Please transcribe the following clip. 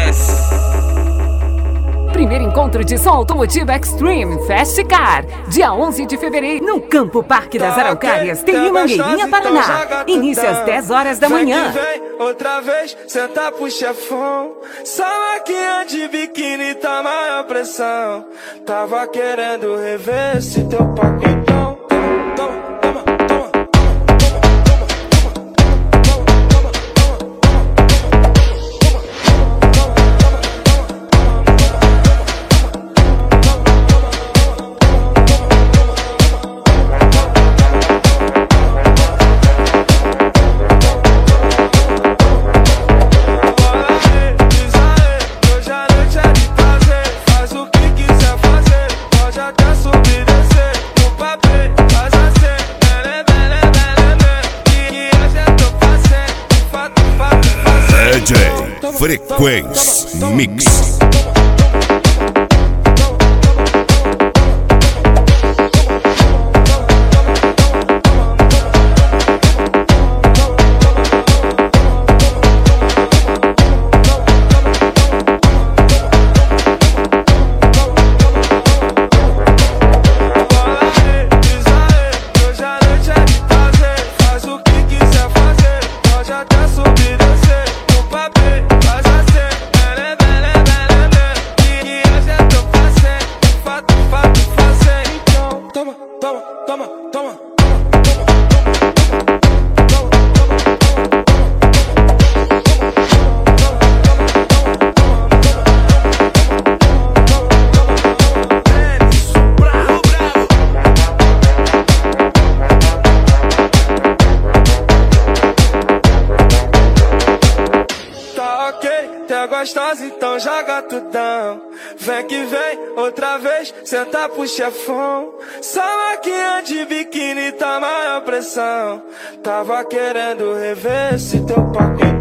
Primeiro encontro de som automotivo Extreme Fast Car, dia 11 de fevereiro, no Campo Parque das Araucárias, tem em Mangueirinha, Paraná. Início às 10 horas da manhã. Vem, outra vez, senta pro chefão. Salaquinha de biquíni tá maior pressão. Tava querendo rever esse teu paquetão. Frequência Mix. Gostosa, então joga tudão. Vem que vem, outra vez, senta pro chefão. Salaquinha de biquíni tá maior pressão. Tava querendo rever esse teu paquete.